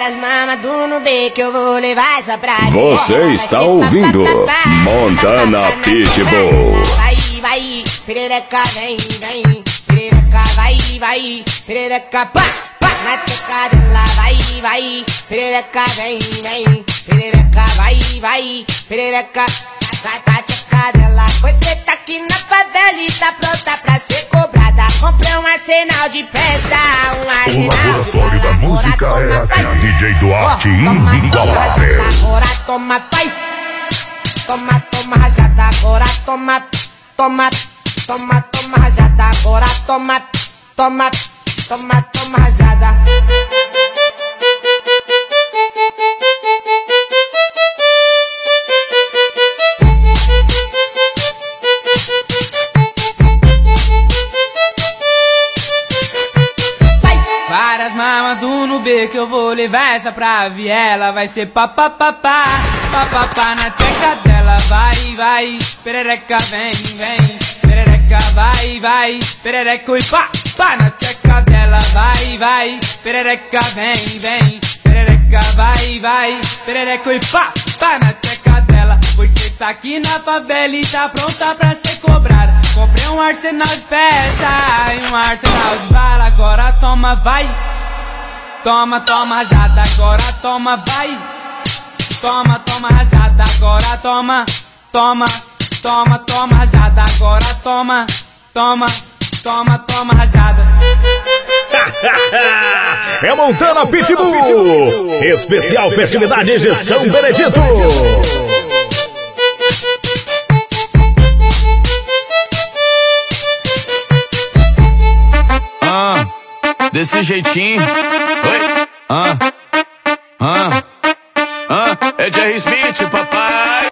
Várias mamas do Nubê que eu vou levar essa pra Você está ouvindo Montana Pitbull. Vai, vai, perereca, vem, vem. Perereca, vai, vai. Perereca, pá, pá. Na teca dela, vai, vai. Perereca, vem, vem. Perereca, vai, vai. Perereca, na teca dela. Foi treta aqui na favela e tá pronta pra ser cobrada. Comprei um arsenal de festa, um arsenal de laboratório da música é aqui, DJ Duarte inigualável. Agora toma, pai. Toma, toma rajada, agora toma, toma, toma, toma rajada, agora toma, toma, toma, toma rajada. Várias mamas do Nubê que eu vou levar essa pra viela. Vai ser papapá, papapá na teca dela. Vai, vai, perereca, vem, vem. Perereca, vai, vai. Perereca e pá, pá na teca dela. Vai, vai, perereca, vem, vem. Perereca, vai, vai. Perereca e pá, pá na teca dela. Porque tá aqui na favela e tá pronta pra ser cobrada. Comprei um arsenal de peça e um arsenal de bala. Agora toma, vai. Toma, toma rajada, agora toma, vai. Toma, toma rajada, agora toma. Toma, toma, toma rajada, agora toma. Toma, toma, toma rajada. É Montana Pitbull, especial festividade de São Benedito. Desse jeitinho. Oi. É Jerry Smith, papai.